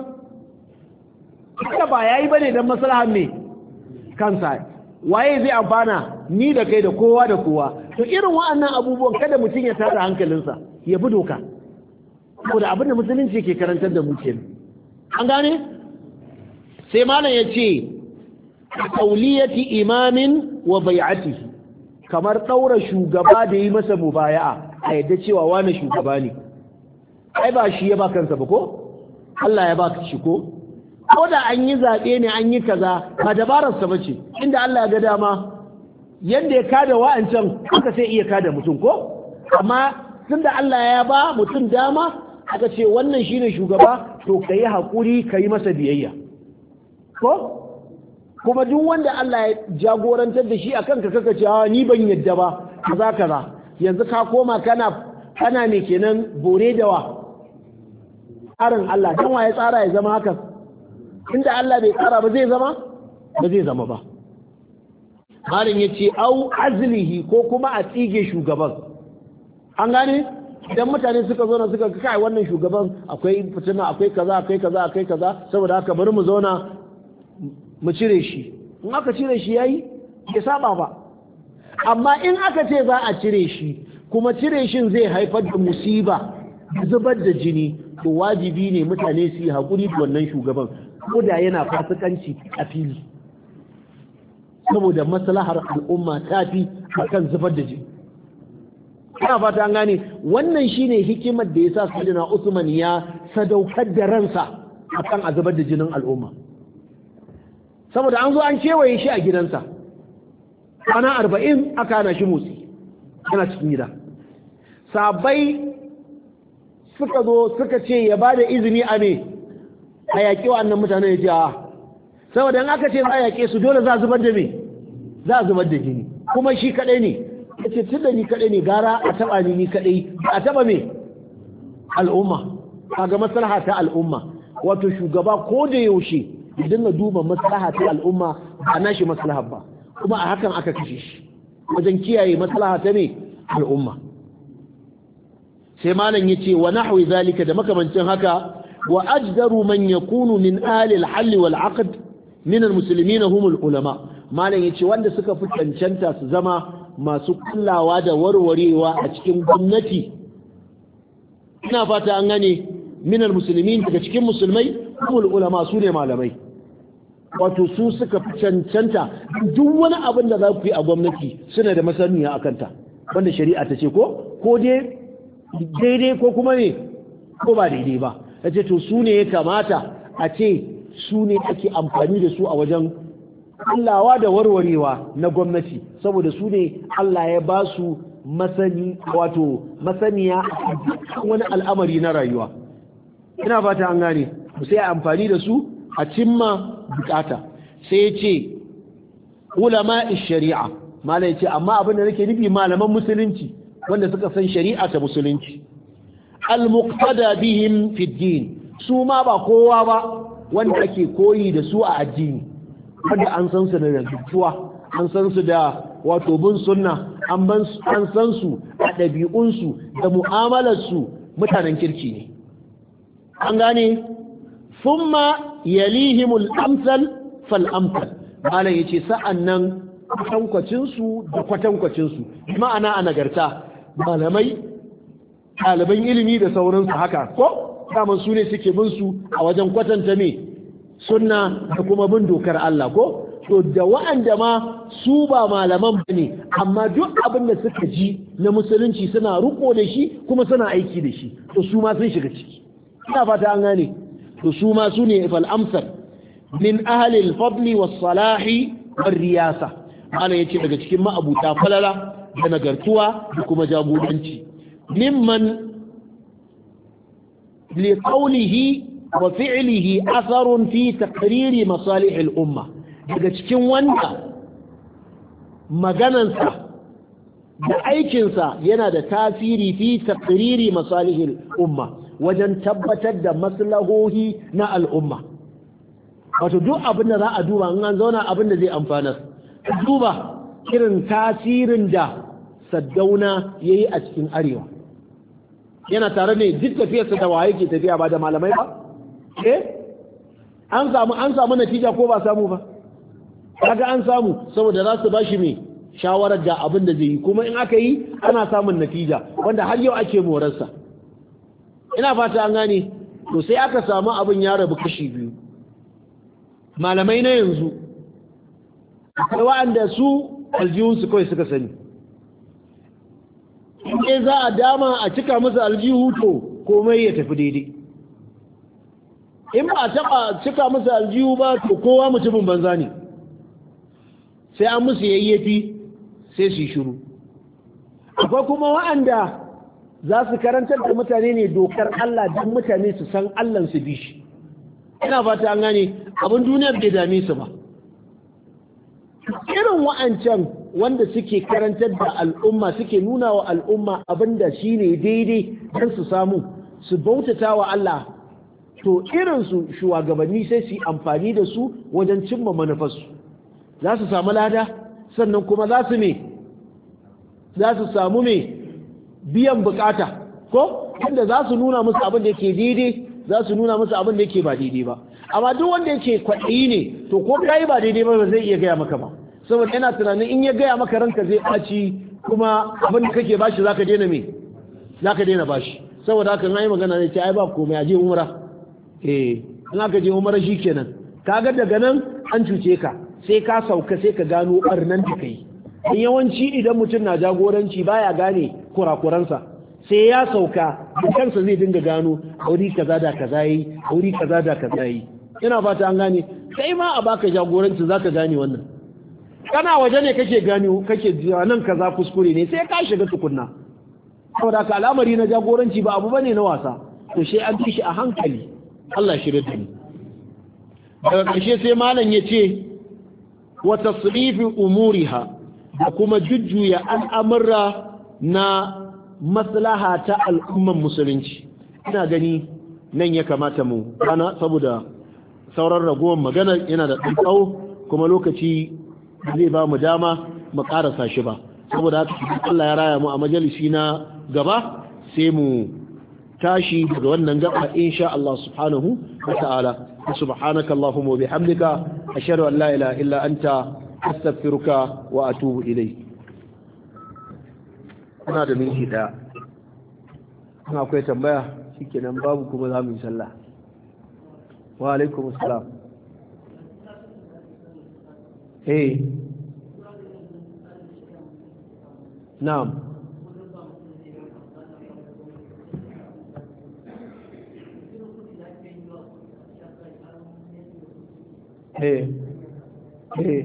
kada ba yayi bane dan maslahan me kansa waye zai amfana ni da kai da kowa da kowa to irin wa'annan abubuwan kada mutum ya tada hankalinsa ya bi doka saboda abin da musulunci ke karantar da mu kenan an gane sai malam ya ce qauliyati imamin wa bai'atihi kamar daura shugaba da yi masa mubaya'a a yadda cewa wani shugaba ne ai ba shi ya ba kansa ba ko Allah ya ba shi ko ko da an yi zaɓe ne an yi kaza ba dabararsa ba ce inda Allah ya ga dama yadda ya kada wa'ancan aka sai iya kada mutum ko amma tun da Allah ya ba mutum dama aka ce wannan shine shugaba to ka yi haƙuri ka yi masa biyayya ko kuma duk wanda Allah ya jagorantar da shi a kanka kaka ce ni ban yadda ba kaza kaza yanzu ka koma kana kana ne kenan bore da wa tsarin Allah dan wa ya tsara ya zama haka inda Allah bai tsara ba zai zama ba zai zama ba malin yace au azlihi ko kuma a tsige shugaban an gane idan mutane suka zo na suka kai wannan shugaban akwai fitina akwai kaza akwai kaza akwai kaza saboda haka bari mu zauna mu cire shi in aka cire shi yayi ya saba ba amma in aka ce za a cire shi kuma cire shin zai haifar da musiba zubar da jini to wajibi ne mutane su yi hakuri da wannan shugaban ko da yana fasikanci a fili saboda maslahar al'umma ta fi akan zubar da jini ina fata an gane wannan shine hikimar da yasa sayyidina Usman ya sadaukar da ransa akan a zubar da jinin al'umma saboda an zo an kewaye shi a gidansa ana arba'in aka hana shi motsi yana cikin gida sabai suka zo suka ce ya bada izini a me a yaƙi wa'annan mutane ya ce a saboda in aka ce za a yaƙe su dole za a zubar da me za a zubar da jini kuma shi kaɗai ne ya ce tun da ni kaɗai ne gara a taɓa ni ni kaɗai a taɓa me al'umma kaga maslaha ta al'umma wato shugaba ko da yaushe ya dinga duba maslaha ta al'umma ba nashi maslaha ba kuma a hakan aka kashe shi wajen kiyaye maslaha ta me al'umma sai malam yace wa nahwi zalika da makamancin haka wa ajdaru man yakunu min ahli al-hall wal 'aqd min al-muslimin hum al-ulama malam yace wanda suka fi cancanta su zama masu kullawa da warwarewa a cikin gwamnati ina fata an gane min al-muslimin daga cikin musulmai hum al-ulama su ne malamai wato su suka fi cancanta duk wani abin da za ku yi a gwamnati suna da masaniya akan ta wanda shari'a ta ce ko ko dai daidai ko kuma ne ko ba daidai ba ta ce to su ne ya kamata a ce su ne ake amfani da su a wajen kullawa da warwarewa na gwamnati saboda su ne Allah ya ba su masani wato masaniya a wani al'amari na rayuwa ina fata an gane sai amfani da su a cimma bukata sai ya ce ulama shari'a malai ce amma abin da nake nufi malaman musulunci wanda suka san shari'a ta musulunci al-muqtada bihim fi din su ma ba kowa ba wanda ake koyi da su a addini wanda an san su da rantsuwa an san su da wato bin sunna an ban an san su a ɗabi'un su da mu'amalar su mutanen kirki ne an gane thumma yalihimul amsal fal amsal malai yace sa'annan kwatankwacinsu da kwatankwacinsu ma'ana a nagarta malamai ɗaliban ilimi da sauransu haka ko daman su ne suke bin su a wajen kwatanta me sunna da kuma bin dokar Allah ko to da wa'anda ma su ba malaman bane amma duk abin da suka ji na musulunci suna riko da shi kuma suna aiki da shi to su ma sun shiga ciki ina fata an gane to su ma su ne fal amsal min ahli al-fadli was-salahi war-riyasa ana yace daga cikin ma'abuta falala da nagartuwa da kuma jagoranci mimman li qawlihi wa fi'lihi atharun fi taqriri masalih al-umma daga cikin wanda maganansa da aikinsa yana da tasiri fi taqriri masalih al-umma wajen tabbatar da maslahohi na al'umma wato duk abin da za a duba in an zauna abin da zai amfanar duba irin tasirin da Saddauna ya yi a cikin arewa yana tare ne duk tafiyarsa da waye ke tafiya ba da malamai ba eh an samu an samu natija ko ba samu ba kaga an samu saboda za su bashi me shawarar da abin da zai yi kuma in aka yi ana samun natija wanda har yau ake morarsa ina fata an gane to sai aka samu abin ya rabu kashi biyu malamai na yanzu akwai wa'anda su aljihunsu kawai suka sani in za a dama a cika musu aljihu to komai ya tafi daidai in ba a taba cika musu aljihu ba to kowa mutumin banza ne sai an musu yayyafi sai su yi shiru akwai kuma wa'anda za su karantar da mutane ne dokar Allah don mutane su san Allah su bi shi ina fata an gane abin duniyar bai dame su ba irin wa'ancan wanda suke karantar da al'umma suke nuna wa al'umma abinda shine daidai don su samu su bautata wa Allah to irinsu shugabanni sai su yi amfani da su wajen cimma manufarsu za su samu lada sannan kuma za su me za su samu me biyan bukata ko inda za su nuna musu abin da yake daidai za su nuna musu abin da yake ba daidai ba amma duk wanda yake kwaɗayi ne to ko kai ba daidai ba zai iya gaya maka ba saboda yana tunanin in ya gaya maka ranka zai ɓaci kuma abin da kake bashi zaka daina me zaka daina bashi saboda haka na yi magana ne ce ai ba komai a je umra eh in aka je umra shikenan kaga daga nan an cuce ka sai ka sauka sai ka gano barnan da kai in yawanci idan mutum na jagoranci baya gane kurakuransa sai ya sauka da kansa zai dinga gano auri kaza da kaza yi auri kaza da kaza yi ina fata an gane sai ma a baka jagoranci zaka gane wannan kana waje ne kake gani kake nan kaza kuskure ne sai ka shiga tukunna saboda ka al'amari na jagoranci ba abu bane na wasa to sai an ci shi a hankali Allah shi da ni daga ƙarshe sai malam ya ce wa tasrifi umuriha da kuma jujjuya al'amura na maslaha ta al'umman musulunci ina gani nan ya kamata mu kana saboda sauran ragowar magana yana da tsawo kuma lokaci zai ba mu dama mu karasa shi ba saboda haka Allah ya raya mu a majalisi na gaba sai mu tashi daga wannan gaba insha Allah subhanahu wa ta'ala subhanaka allahumma wa bihamdika ashhadu an la ilaha illa anta astaghfiruka wa atubu ilayk ana da minti daya ina akwai tambaya shikenan babu kuma za mu yi sallah wa alaikum assalam eh na'am eh eh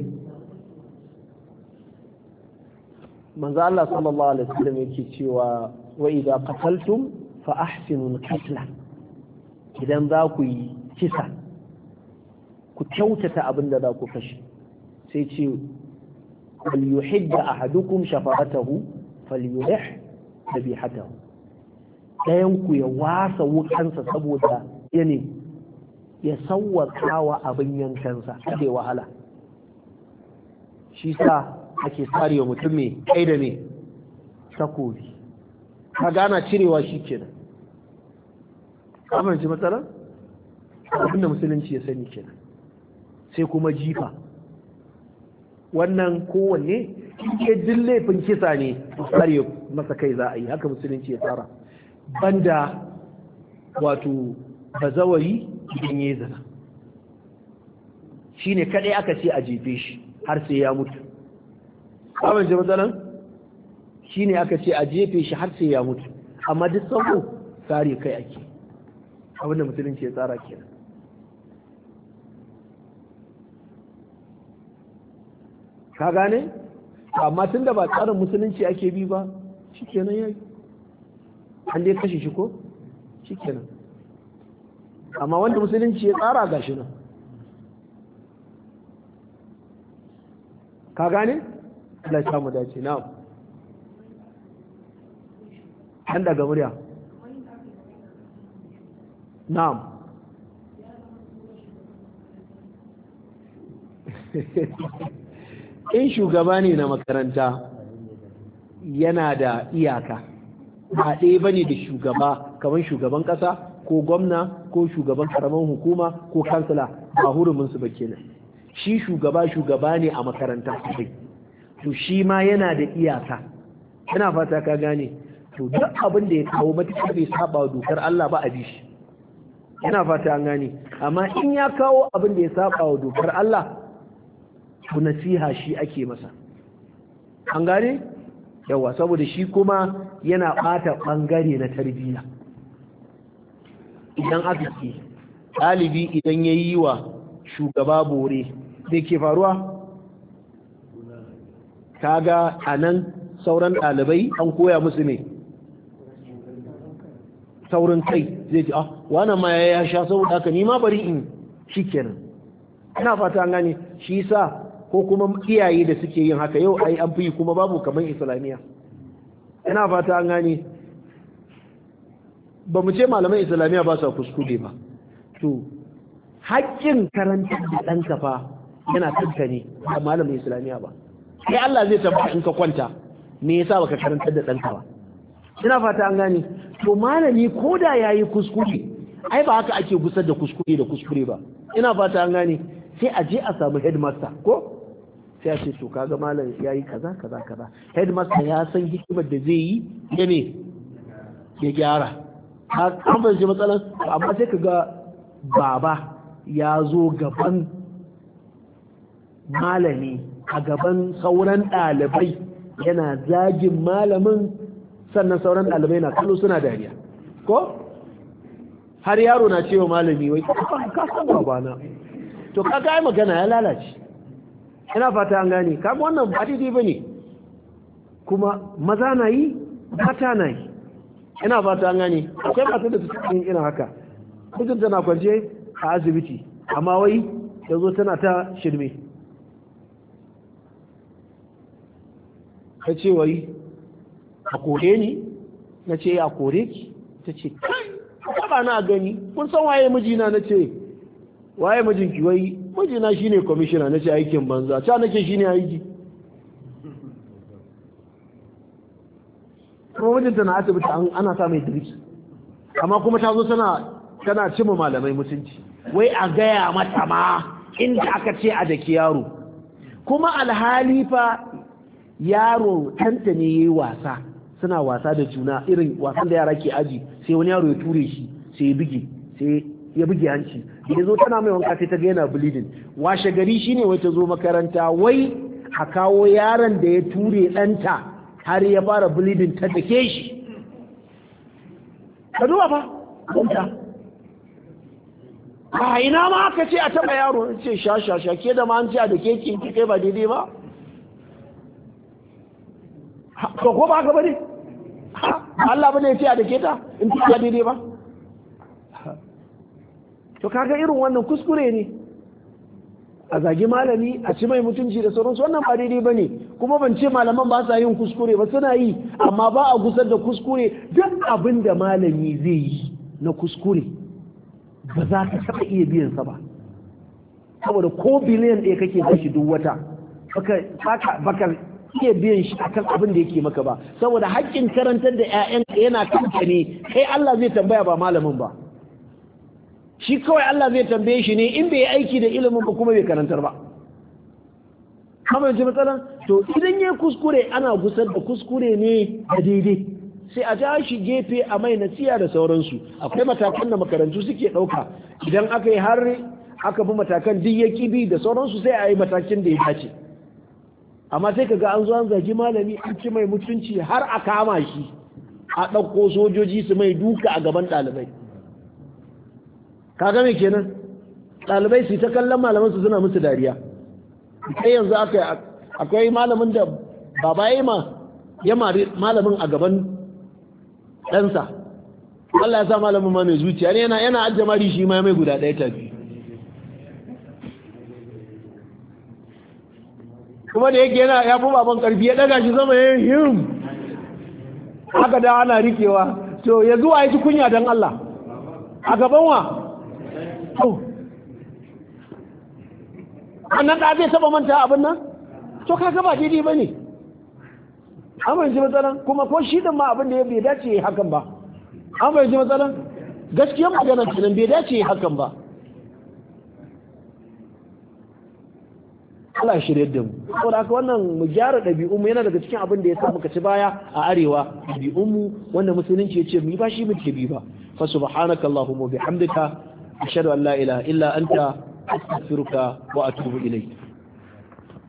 manzo Allah sallallahu alaihi wasallam yake cewa wa idza qataltum fa ahsinu al-qitla idan za ku yi kisa ku kyautata abinda za ku kashe sai ce wal yuhidda ahadukum shafa'atahu falyurih dhabihatahu dayan ku ya wasa wukansa saboda yana ya sawwaka wa abin yankansa kada wahala shi sa ake tsarewa mutum mai kai da mai takobi ka gana cirewa shi kenan amince matsala abinda musulunci ya sani kenan sai kuma jifa wannan kowanne ke jin laifin kisa ne tsare masa kai za a yi, haka musulunci ya tsara. Banda wato bazawari idan ya zina shi ne kaɗai aka ce a jefe shi har sai ya mutu. abin ji matsalan shi ne aka ce a jefe shi har sai ya mutu, amma duk sauko tsare kai ake, abinda musulunci ya tsara kenan. ka gane? amma tun da ba tsarin musulunci ake bi ba shi kenan ya yi, an dai kashe shi ko? shi kenan. amma wanda musulunci ya tsara ga shi nan. ka gane? Allah ya samu dace. na'am an daga murya. na'am in shugaba ne na makaranta yana da iyaka, ba ɗaya ba ne da shugaba kamar shugaban ƙasa ko gwamna ko shugaban ƙaramin hukuma ko kansila, ba huruminsu ba kenan. shi shugaba shugaba ne a makarantar kai, to shi ma yana da iyaka. yana fata ka gane. to duk abin da ya kawo matuƙa bai saba dokar Allah ba a bi shi. yana fata an gane. amma in ya kawo abin da ya saba wa dokar Allah, to nasiha shi ake masa. an gane? yawa, saboda shi kuma yana bata bangare na tarbiyya. idan aka ce ɗalibi idan ya yi wa shugaba bore da ke faruwa, kaga a nan sauran ɗalibai an koya musu ne saurin kai, zai ce ah wannan ma ya sha saboda haka ni ma bari in shi kenan. ina fata an gane. shi sa ko kuma iyaye da suke yin haka yau ai an fi kuma babu kamar islamiyya. ina fata an gane. ba mu ce malaman islamiyya ba sa kuskure ba, to haƙƙin karantar da ɗanka fa yana kanka ne ba malamin islamiyya ba. sai Allah zai tabbata in ka kwanta me yasa baka karantar da ɗanka ba. ina fata an gane. to malami ko da yayi kuskure, ai ba haka ake gusar da kuskure da kuskure ba. ina fata an gane. sai a je a samu headmaster ko sai a ce to kaga malam yayi kaza kaza kaza, headmaster ya san hikimar da zai yi ya ne ya gyara. an fahimci matsalar. amma sai kaga baba ya zo gaban malami a gaban sauran ɗalibai yana zagin malamin, sannan sauran ɗalibai na kallo suna dariya ko har yaro na cewa malami wai ka san babana. to kaga ai magana ya lalace. ina fata an gane. kaga wannan ba daidai bane, kuma maza na yi mata na yi. ina fata an gane. akwai mata da take yin irin haka, mijin tana kwance a asibiti amma wai yazo tana ta shirme. ka ce wai a kore ni? na ce a kore ki? ta ce kai ba na gani, kun san waye mijina? na ce waye mijinki? wai mijina shine commissioner. na ce aikin banza, ta nake shine aiki. kuma mijinta na asibiti ana sa mai dirki, amma kuma ta zo tana tana cima malamai mutunci, wai a gaya mata ma inda aka ce a daki yaro. kuma alhali fa yaro tanta ne yayi wasa, suna wasa da juna irin wasan da yara ke aji, sai wani yaro ya ture shi sai ya buge sai ya buge hanci, da zo tana mai wanka sai ta ga yana bleeding. washe gari shine wai ta zo makaranta wai a kawo yaron da ya ture ɗanta har ya fara bleeding ta dake shi. ka duba fa kunta a ina ma aka ce a taba yaro, ce sha sha sha ke da ma an ce a dake ki ki kai ba daidai ba. to ko ba ka bane Allah bane ya ce a dake ta in ki ba daidai ba. to kaga irin wannan kuskure ne, a zagi malami a ci mai mutunci da sauransu, wannan ba daidai bane. kuma ban ce malaman ba sa yin kuskure ba, suna yi, amma ba a gusar da kuskure. duk abin da malami zai yi na kuskure ba za ka taɓa iya biyan sa ba, saboda ko biliyan ɗaya kake ba shi duk wata baka iya biyan shi akan abin da yake maka ba, saboda haƙƙin karantar da 'ya'yanka yana kanka ne, kai Allah zai tambaya ba malamin ba. shi kawai Allah zai tambaye shi ne in bai aiki da ilimin ba kuma bai karantar ba. kamar ji matsalan to idan ya kuskure ana gusar da kuskure ne da daidai sai a ja shi gefe a mai nasiya da sauransu. Akwai matakan da makarantu suke ɗauka idan aka yi har aka bi matakan duk ya kibi da sauransu sai a yi matakin da ya dace. Amma sai ka ga an zo an zagi malami an ci mai mutunci har a kama shi a ɗauko sojoji su mai duka a gaban ɗalibai. Ka ga me kenan ɗalibai su ta kallon malaman su suna musu dariya. Kai yanzu aka akwai malamin da baba ya ma ya mari malamin a gaban ɗansa. Allah ya sa malamin ma mai zuciya ne yana yana ajje mari shi ma mai guda ɗaya tafi. Kuma da yake yana ya fi baban ƙarfi ya ɗaga shi sama ya him haka da ana rikewa to ya zuwa ya ci kunya don Allah a gaban wa to annan da zai taba manta abin nan to kaga ba daidai bane amma yanzu matsalan kuma ko shi din ma abin da ya bai dace hakan ba amma yanzu matsalan gaskiyar magana kenan bai dace hakan ba. Allah ya shirye da mu saboda haka wannan mu gyara ɗabi'un mu yana daga cikin abin da ya sa muka ci baya a arewa ɗabi'un mu wanda musulunci ya ce mu ba shi muke bi ba. Fa subhanaka allahumma bihamdika ashhadu an la ilaha illa anta astaghfiruka wa atubu ilayk.